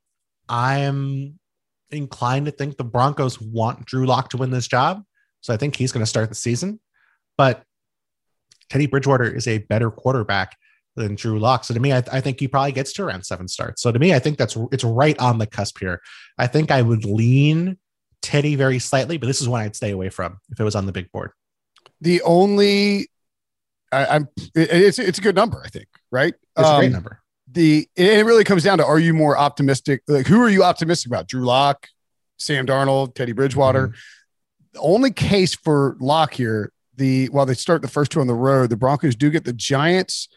I'm inclined to think the Broncos want Drew Lock to win this job. So I think he's going to start the season. But Teddy Bridgewater is a better quarterback than Drew Lock. So to me, I, I think he probably gets to around seven starts. So to me, I think that's it's right on the cusp here. I think I would lean Teddy very slightly, but this is one I'd stay away from if it was on the big board. The only I, I'm it, it's it's a good number, I think, right? It's um, a great um, number. The it really comes down to, are you more optimistic? Like, who are you optimistic about? Drew Lock, Sam Darnold, Teddy Bridgewater. Mm-hmm. The only case for Lock here, the while they start the first two on the road, the Broncos do get the Giants,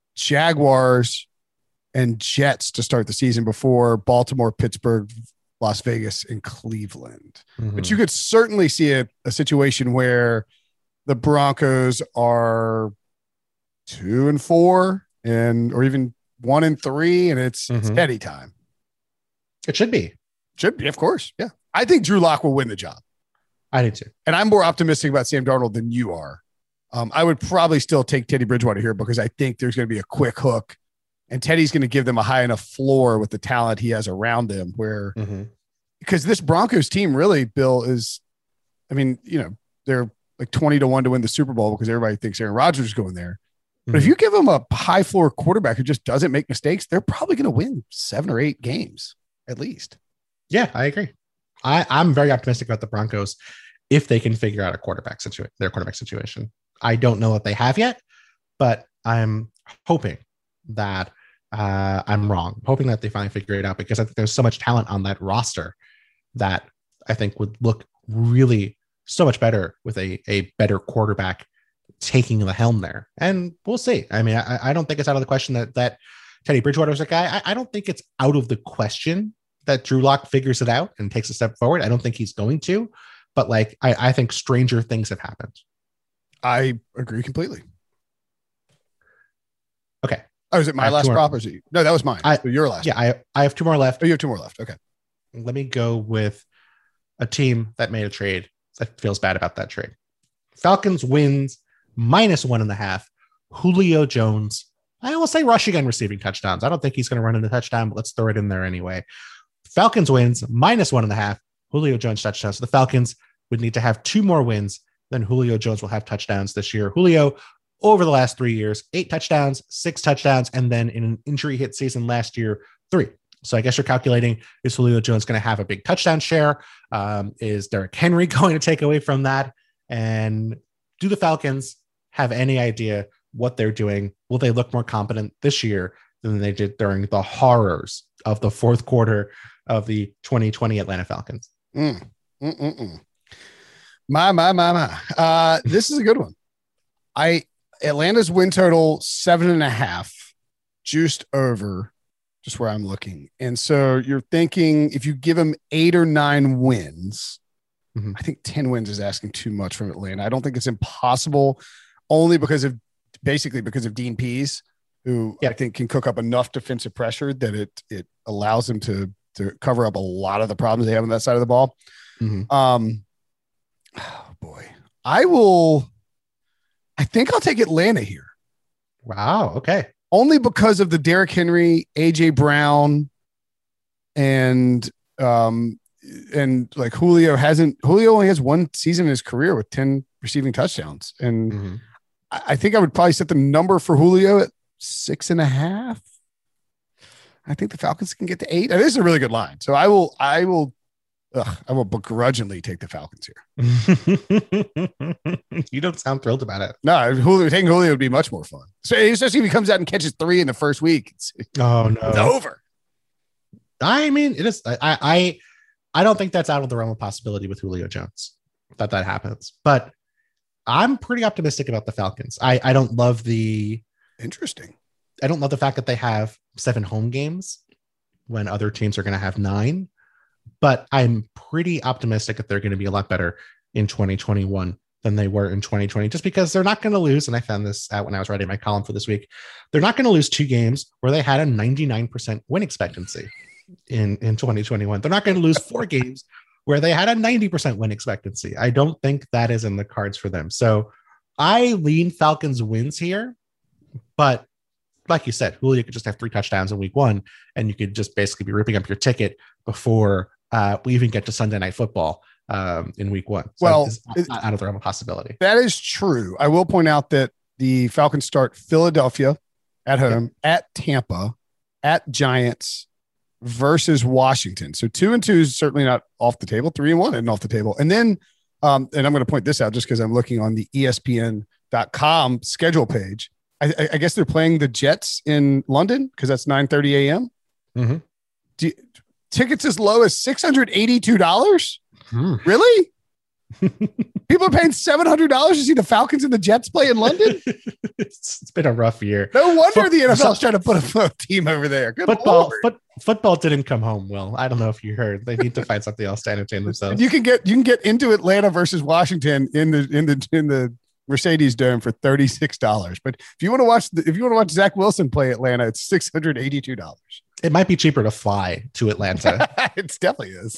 Jaguars, and Jets to start the season before Baltimore, Pittsburgh, Las Vegas, and Cleveland. Mm-hmm. But you could certainly see a, a situation where the Broncos are two and four and or even one and three, and it's, mm-hmm. it's Teddy time. It should be. Should be, of course. Yeah. I think Drew Lock will win the job. I do too. And I'm more optimistic about Sam Darnold than you are. Um, I would probably still take Teddy Bridgewater here because I think there's going to be a quick hook, and Teddy's going to give them a high enough floor with the talent he has around them where, mm-hmm. because this Broncos team really, Bill, is, I mean, you know, they're like twenty to one to win the Super Bowl because everybody thinks Aaron Rodgers is going there. But mm-hmm. if you give them a high floor quarterback who just doesn't make mistakes, they're probably going to win seven or eight games at least. Yeah, I agree. I, I'm very optimistic about the Broncos if they can figure out a quarterback situation, their quarterback situation. I don't know what they have yet, but I'm hoping that uh, I'm wrong. I'm hoping that they finally figure it out because I think there's so much talent on that roster that I think would look really so much better with a, a better quarterback taking the helm there. And we'll see. I mean, I, I don't think it's out of the question that, that Teddy Bridgewater is a guy. I, I don't think it's out of the question that Drew Lock figures it out and takes a step forward. I don't think he's going to, but like, I, I think stranger things have happened. I agree completely. Okay. Oh, is it my last prop or is it? No, that was mine. I, so your last. Yeah. I, I have two more left. Oh, you have two more left. Okay. Let me go with a team that made a trade that feels bad about that trade. Falcons wins minus one and a half. Julio Jones, I will say rushing and receiving touchdowns. I don't think he's going to run into touchdown, but let's throw it in there anyway. Falcons wins minus one and a half. Julio Jones touchdowns. So the Falcons would need to have two more wins than Julio Jones will have touchdowns this year. Julio, over the last three years, eight touchdowns, six touchdowns, and then in an injury hit season last year, three. So I guess you're calculating, is Julio Jones going to have a big touchdown share? Um, is Derrick Henry going to take away from that? And do the Falcons have any idea what they're doing? Will they look more competent this year than they did during the horrors of the fourth quarter of the twenty twenty Atlanta Falcons? Mm, mm, mm, mm. My, my, my, my. Uh, this is a good one. I Atlanta's win total seven and a half, juiced over, just where I'm looking. And so you're thinking if you give them eight or nine wins, mm-hmm. I think ten wins is asking too much from Atlanta. I don't think it's impossible, only because of basically because of Dean Pease, who yeah. I think can cook up enough defensive pressure that it it allows them to to cover up a lot of the problems they have on that side of the ball. Mm-hmm. Um, oh boy, I will. I think I'll take Atlanta here. Wow. Okay. Only because of the Derrick Henry, A J Brown, and um, and like Julio hasn't. Julio only has one season in his career with ten receiving touchdowns, and mm-hmm. I, I think I would probably set the number for Julio at six and a half. I think the Falcons can get to eight. And this is a really good line, so I will. I will. Ugh, I will begrudgingly take the Falcons here. You don't sound thrilled about it. No, Julio, taking Julio would be much more fun. So especially if he comes out and catches three in the first week. It's, oh no, it's over. I mean, it is. I, I, I don't think that's out of the realm of possibility with Julio Jones that that happens. But I'm pretty optimistic about the Falcons. I, I don't love the interesting. I don't love the fact that they have seven home games when other teams are going to have nine. But I'm pretty optimistic that they're going to be a lot better in twenty twenty-one than they were in twenty twenty, just because they're not going to lose. And I found this out when I was writing my column for this week. They're not going to lose two games where they had a ninety-nine percent win expectancy in, in twenty twenty-one. They're not going to lose four games where they had a ninety percent win expectancy. I don't think that is in the cards for them. So I lean Falcons wins here, but like you said, Julio could just have three touchdowns in week one, and you could just basically be ripping up your ticket before uh, we even get to Sunday Night Football um, in week one. So well, it's not out of the realm of possibility. That is true. I will point out that the Falcons start Philadelphia at home, yeah. at Tampa, at Giants versus Washington. So two and two is certainly not off the table. Three and one isn't off the table. And then, um, and I'm going to point this out just because I'm looking on the E S P N dot com schedule page. I, I guess they're playing the Jets in London because that's nine thirty a.m. Mm-hmm. Do you, tickets as low as six hundred eighty-two dollars? Hmm. Really? People are paying seven hundred dollars to see the Falcons and the Jets play in London? it's, it's been a rough year. No wonder Foot- the N F L is trying to put a, a team over there. Good football, foot, football didn't come home, Will. I don't know if you heard. They need to find something else to entertain themselves. You can get you can get into Atlanta versus Washington in the in the in the Mercedes Dome for thirty-six dollars. But if you want to watch the, if you want to watch Zach Wilson play Atlanta, it's six hundred eighty-two dollars. It might be cheaper to fly to Atlanta. It definitely is.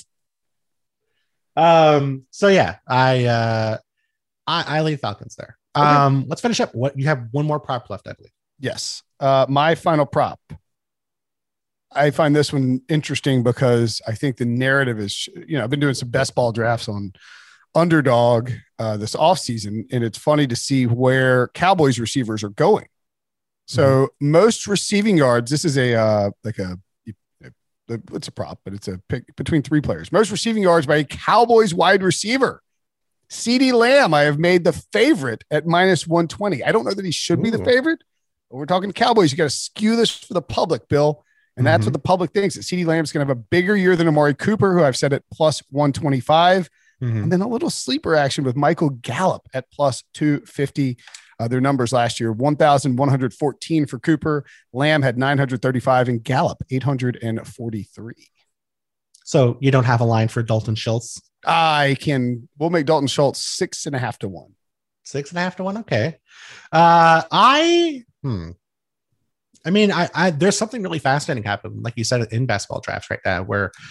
Um, so yeah, I uh I, I leave Falcons there. Okay. Um, let's finish up. What you have one more prop left, I believe. Yes. Uh my final prop. I find this one interesting because I think the narrative is, you know, I've been doing some best ball drafts on Underdog uh, this offseason, and it's funny to see where Cowboys receivers are going. So mm-hmm. most receiving yards, this is a uh, like a, it's a prop, but it's a pick between three players. Most receiving yards by a Cowboys wide receiver. CeeDee Lamb, I have made the favorite at minus one twenty. I don't know that he should Ooh. be the favorite, but we're talking Cowboys. You got to skew this for the public, Bill. And mm-hmm. that's what the public thinks, that CeeDee Lamb is going to have a bigger year than Amari Cooper, who I've said at plus one twenty-five. Mm-hmm. And then a little sleeper action with Michael Gallup at plus two fifty. Uh, their numbers last year, one thousand one hundred fourteen for Cooper. Lamb had nine hundred thirty-five and Gallup eight hundred forty-three. So you don't have a line for Dalton Schultz? I can. We'll make Dalton Schultz six and a half to one. Six and a half to one. Okay. Uh, I, hmm. I mean, I, I, there's something really fascinating happening, like you said, in basketball drafts right now, where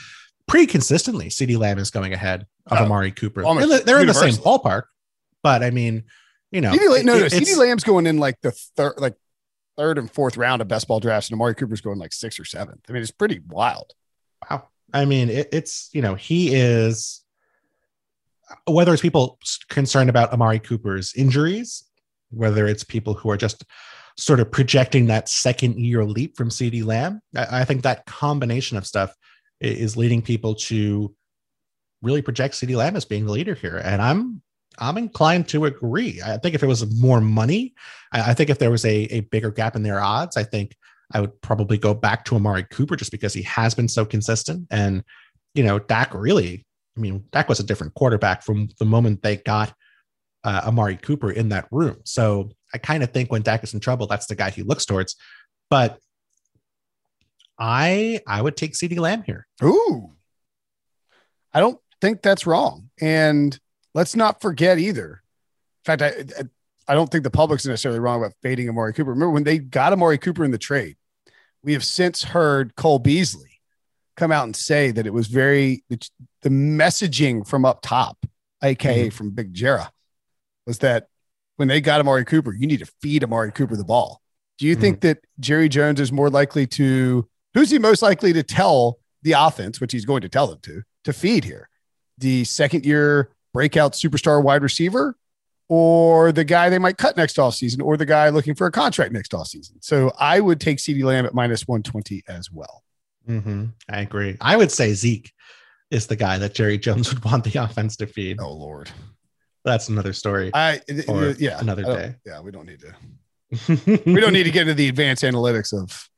pretty consistently, CeeDee Lamb is going ahead of Oh, Amari Cooper. almost They're, they're in the same universally. ballpark, but I mean, you know, CeeDee, Lamb- no, it- no, it's- CeeDee Lamb's going in like the third, like third and fourth round of best ball drafts, and Amari Cooper's going like sixth or seventh. I mean, it's pretty wild. Wow. I mean, it, it's, you know, he is, whether it's people concerned about Amari Cooper's injuries, whether it's people who are just sort of projecting that second year leap from CeeDee Lamb, I, I think that combination of stuff i- is leading people to really project CeeDee Lamb as being the leader here. And I'm, I'm inclined to agree. I think if it was more money, I, I think if there was a, a bigger gap in their odds, I think I would probably go back to Amari Cooper just because he has been so consistent. And, you know, Dak really, I mean, Dak was a different quarterback from the moment they got uh, Amari Cooper in that room. So I kind of think when Dak is in trouble, that's the guy he looks towards. But I I would take CeeDee Lamb here. Ooh, I don't think that's wrong. And let's not forget either. In fact, I, I don't think the public's necessarily wrong about fading Amari Cooper. Remember when they got Amari Cooper in the trade, we have since heard Cole Beasley come out and say that it was very, the, the messaging from up top, A K A Mm-hmm. from Big Jera, was that when they got Amari Cooper, you need to feed Amari Cooper the ball. Do you Mm-hmm. think that Jerry Jones is more likely to, who's he most likely to tell the offense, which he's going to tell them to, to feed here? The second year breakout superstar wide receiver, or the guy they might cut next offseason, or the guy looking for a contract next offseason? So I would take CeeDee Lamb at minus one twenty as well. Mm-hmm. I agree. I would say Zeke is the guy that Jerry Jones would want the offense to feed. Oh, Lord. That's another story. I, Or yeah, another I don't- day. Yeah, we don't need to. We don't need to get into the advanced analytics of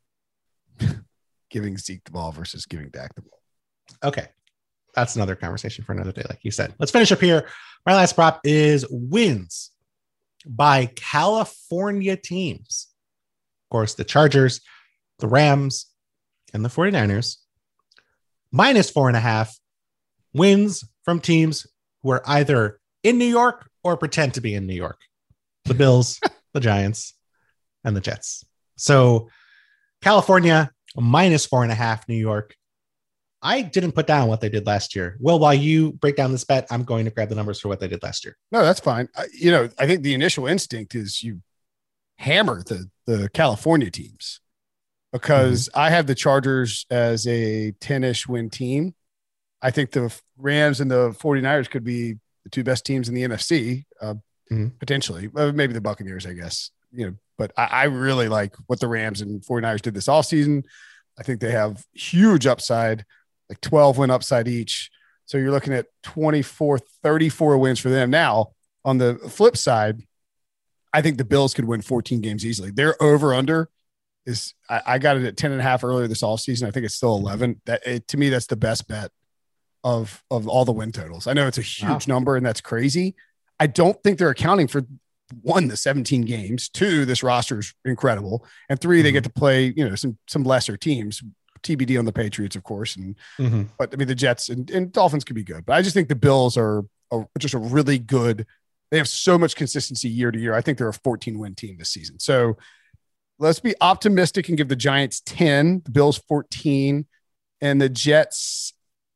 giving Zeke the ball versus giving Dak the ball. Okay. That's another conversation for another day, like you said. Let's finish up here. My last prop is wins by California teams. Of course, the Chargers, the Rams, and the 49ers. Minus four and a half wins from teams who are either in New York or pretend to be in New York. The Bills, the Giants, and the Jets. So California, minus four and a half, New York. I didn't put down what they did last year. Well, while you break down this bet, I'm going to grab the numbers for what they did last year. No, that's fine. I, you know, I think the initial instinct is you hammer the, the California teams, because I have the Chargers as a ten-ish win team. I think the Rams and the 49ers could be the two best teams in the N F C, uh, Mhm. potentially. Uh, maybe the Buccaneers, I guess. You know, but I, I really like what the Rams and 49ers did this offseason. I think they have huge upside, like twelve win upside each. So you're looking at twenty-four, thirty-four wins for them. Now, on the flip side, I think the Bills could win fourteen games easily. Their over under is, I, I got it at ten and a half earlier this offseason. I think it's still eleven. That it, to me, that's the best bet of, of all the win totals. I know it's a huge Wow. number and that's crazy. I don't think they're accounting for one, the seventeen games, two, this roster is incredible. And three, they get to play, you know, some, some lesser teams, T B D on the Patriots, of course. And, Mm-hmm. but I mean, the Jets and, and Dolphins could be good, but I just think the Bills are, are just a really good. They have so much consistency year to year. I think they're a fourteen win team this season. So let's be optimistic and give the Giants ten, the Bills fourteen, and the Jets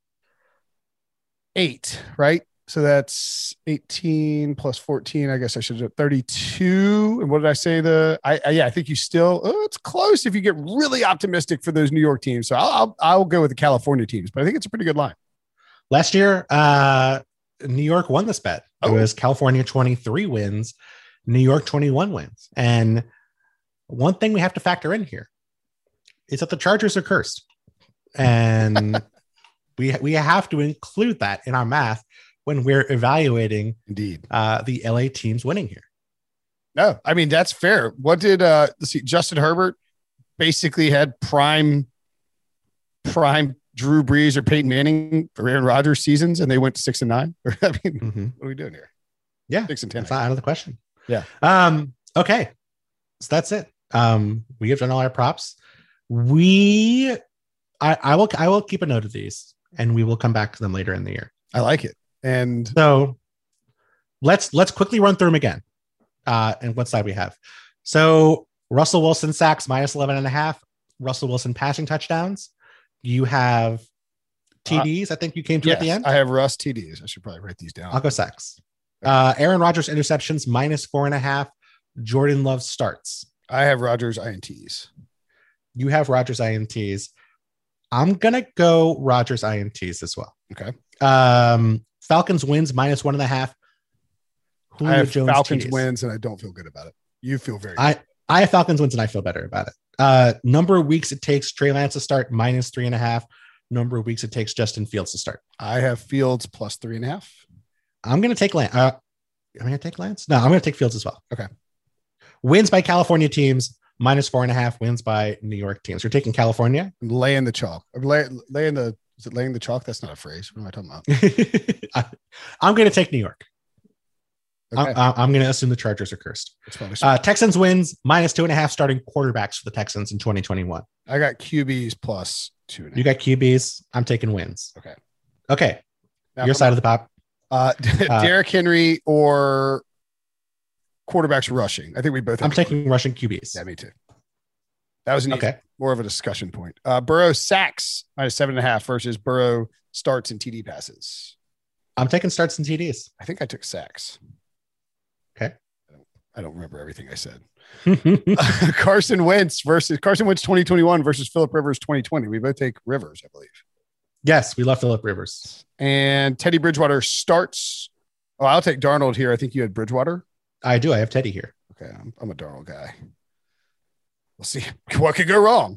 eight, right? So that's eighteen plus fourteen. I guess I should have thirty-two. And what did I say? The I, I yeah, I think you still. Oh, it's close if you get really optimistic for those New York teams. So I'll I'll, I'll go with the California teams, but I think it's a pretty good line. Last year, uh, New York won this bet. It Oh. was California twenty-three wins, New York twenty-one wins. And one thing we have to factor in here is that the Chargers are cursed. And we, we have to include that in our math when we're evaluating Indeed. uh, the L A teams winning here. No, I mean, that's fair. What did uh let's see, Justin Herbert basically had prime prime Drew Brees or Peyton Manning for Aaron Rodgers seasons, and they went to six and nine. I mean, Mm-hmm. what are we doing here? Yeah, Six and ten. that's not out of the question. Yeah. Um, okay. So that's it. Um, we have done all our props. We I, I will I will keep a note of these and we will come back to them later in the year. I like it. And So let's let's quickly run through them again. Uh, and what side we have. So Russell Wilson sacks minus eleven and a half, Russell Wilson passing touchdowns. You have T Ds, I think you came to yes, at the end. I have Russ T Ds. I should probably write these down. I'll go sacks. Uh, Aaron Rodgers interceptions minus four and a half. Jordan Love starts. I have Rodgers I N Ts. You have Rodgers I N Ts. I'm gonna go Rodgers I N Ts as well. Okay. Um, Falcons wins minus one and a half. Julio I have Jones Falcons T Ds. wins, and I don't feel good about it. You feel very good. I I have Falcons wins, and I feel better about it. Uh, number of weeks it takes Trey Lance to start minus three and a half. Number of weeks it takes Justin Fields to start. I have Fields plus three and a half. I'm gonna take Lance. Uh, am I gonna take Lance? No, I'm gonna take Fields as well. Okay. Wins by California teams minus four and a half. Wins by New York teams. You're taking California. I'm laying the chalk. I'm lay, laying the. Is it laying the chalk? That's not a phrase. What am I talking about? I'm gonna take New York. Okay. I'm, I'm going to assume the Chargers are cursed. Uh, Texans wins minus two and a half starting quarterbacks for the Texans in twenty twenty-one. I got Q Bs plus two. And a you half. got Q Bs. I'm taking wins. Okay. Okay. Now, Your side of the pop. Uh, Derrick Henry or quarterbacks rushing. I think we both. I'm have taking rushing Q Bs. Yeah, me too. That was an okay. easy, more of a discussion point. Uh, Burrow sacks minus seven and a half versus Burrow starts and T D passes. I'm taking starts and T Ds. I think I took sacks. Okay. I don't, I don't remember everything I said. Carson Wentz versus Carson Wentz twenty twenty-one versus Phillip Rivers twenty twenty. We both take Rivers, I believe. Yes, we love Phillip Rivers. And Teddy Bridgewater starts. Oh, I'll take Darnold here. I think you had Bridgewater. I do. I have Teddy here. Okay. I'm, I'm a Darnold guy. We'll see what could go wrong.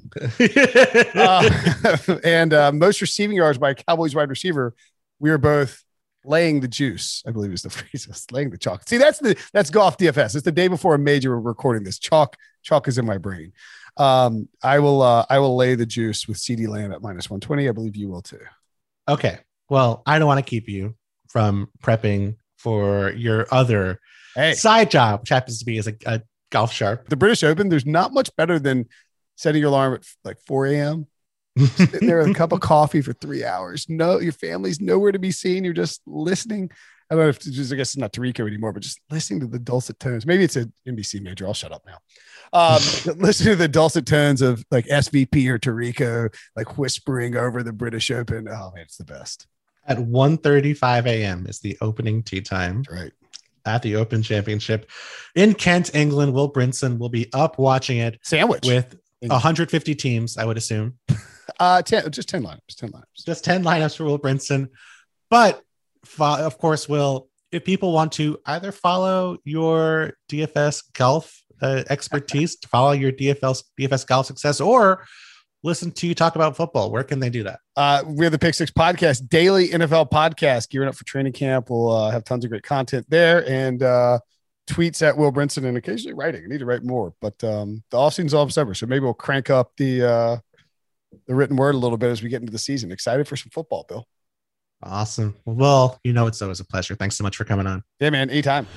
uh, and uh, most receiving yards by a Cowboys wide receiver. We are both laying the juice, I believe is the phrase. Laying the chalk. See, that's the that's golf D F S. It's the day before a major. We're recording this. Chalk, chalk is in my brain. Um, I will uh, I will lay the juice with CeeDee Lamb at minus one twenty. I believe you will too. Okay. Well, I don't want to keep you from prepping for your other hey. side job, which happens to be as a, a golf sharp. The British Open, there's not much better than setting your alarm at like four a.m. sitting there with a cup of coffee for three hours. No, your family's nowhere to be seen. You're just listening. I don't know if it's just, I guess it's not Tarico anymore, but just listening to the dulcet tones. Maybe it's an N B C major. I'll shut up now. Um, listening to the dulcet tones of like S V P or Tarico, like whispering over the British Open. Oh man, it's the best. At one thirty-five a.m. is the opening tee time. That's right. At the Open Championship in Kent, England. Will Brinson will be up watching it. Sandwich. With one hundred fifty teams, I would assume. Uh, ten, just ten lineups, ten lineups, just ten lineups for Will Brinson. But of course, Will, if people want to either follow your D F S golf uh, expertise, to follow your D F L D F S golf success, or listen to you talk about football, where can they do that? Uh, we have the Pick Six podcast, daily N F L podcast, gearing up for training camp. We'll uh, have tons of great content there, and uh, tweets at Will Brinson, and occasionally writing. I need to write more, but um, the off season's all December, so maybe we'll crank up the. Uh, the written word a little bit as we get into the season. Excited for some football, Bill. Awesome. Well, you know, it's always a pleasure. Thanks so much for coming on. Yeah, man. Anytime.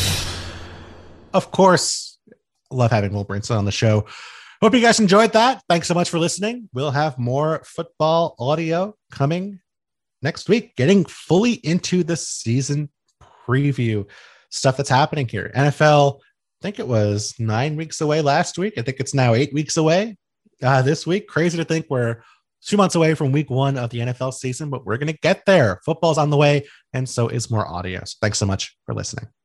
Of course. Love having Will Brinson on the show. Hope you guys enjoyed that. Thanks so much for listening. We'll have more football audio coming next week, getting fully into the season preview stuff that's happening here. N F L, I think it was nine weeks away last week. I think it's now eight weeks away. Uh, this week, crazy to think we're two months away from week one of the N F L season, but we're going to get there. Football's on the way, and so is more audio. So thanks so much for listening.